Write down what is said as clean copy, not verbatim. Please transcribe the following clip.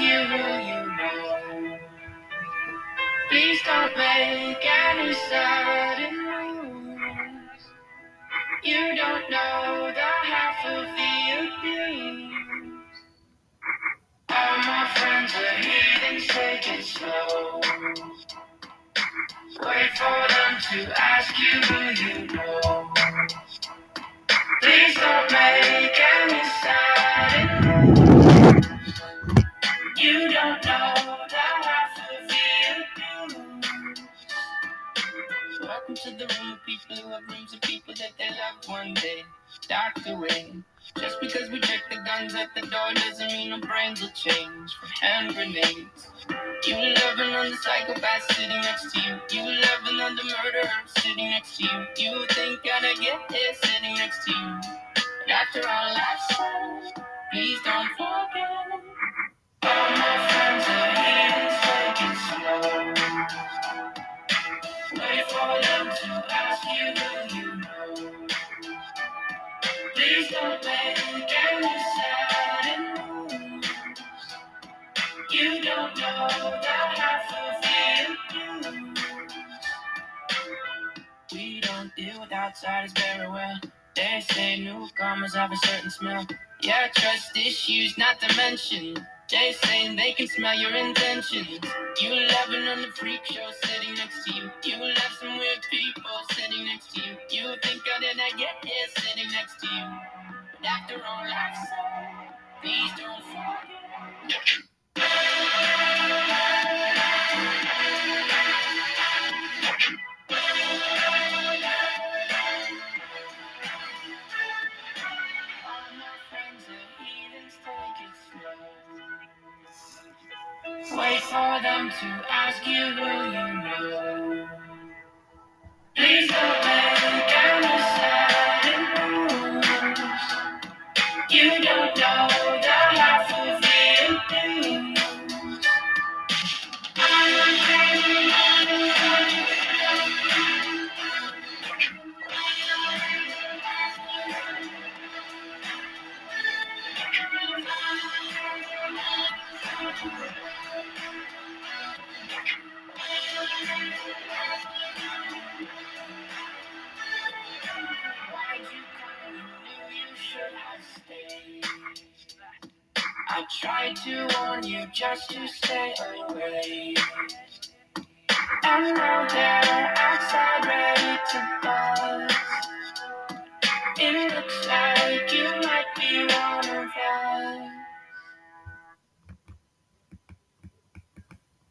you who you know. Please don't make any sudden moves. You don't know the half of the abuse. All my friends are heathens, take it slow. Wait for them to ask you who you know. Please don't make any sudden moves. You don't know the half of the abuse. Welcome to the room of people who have rooms of people that they love one day docked away. Just because we check the guns at the door doesn't mean our brains will change from hand grenades. You love another psychopath sitting next to you. You love another murderer sitting next to you. You think I'd get here sitting next to you. But after all I've said, please don't forget. All my friends are here, take it slow. Wait for them to ask you who you know. Please don't make any sudden moves. You don't know the half of the abuse. We don't deal with outsiders very well. They say newcomers have a certain smell. Yeah, trust issues not to mention. They say they can smell your intentions. You loving on the freak show sitting next to you. You love some weird people sitting next to you. You think I did not get here sitting next to you. But after all I've said, please don't forget. All my friends are heathens, take it slow. Wait for them to ask you who you know. Please don't make any sudden moves. You don't know the half of the abuse. Why'd you come? You knew you should have stayed. I tried to warn you just to stay away. And now they're outside ready to buzz. It looks like you